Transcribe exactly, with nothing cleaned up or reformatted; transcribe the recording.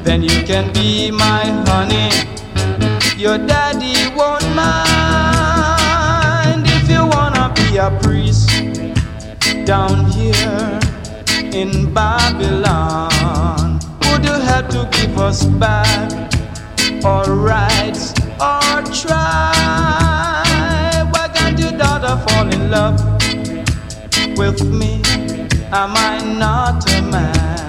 then you can be my honey. Your daddy won't mind if you wanna be a priest down here in Babylon. Would you help to give us back our rights or try? Why can't your daughter fall in love with me? Am I not a man?